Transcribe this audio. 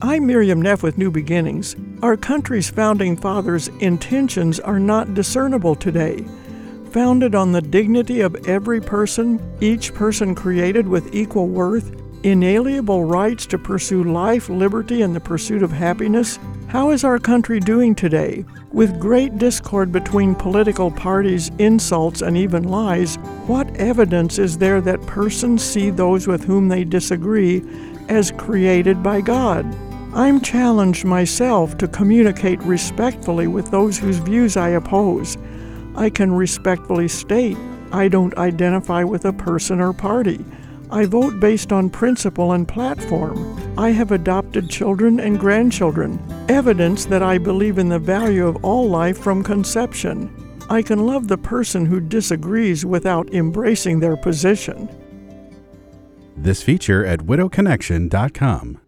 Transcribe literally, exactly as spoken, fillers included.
I'm Miriam Neff with New Beginnings. Our country's founding fathers' intentions are not discernible today. Founded on the dignity of every person, each person created with equal worth, inalienable rights to pursue life, liberty, and the pursuit of happiness, how is our country doing today? With great discord between political parties, insults, and even lies, what evidence is there that persons see those with whom they disagree as created by God? I'm challenged myself to communicate respectfully with those whose views I oppose. I can respectfully state I don't identify with a person or party. I vote based on principle and platform. I have adopted children and grandchildren, evidence that I believe in the value of all life from conception. I can love the person who disagrees without embracing their position. This feature at widow connection dot com.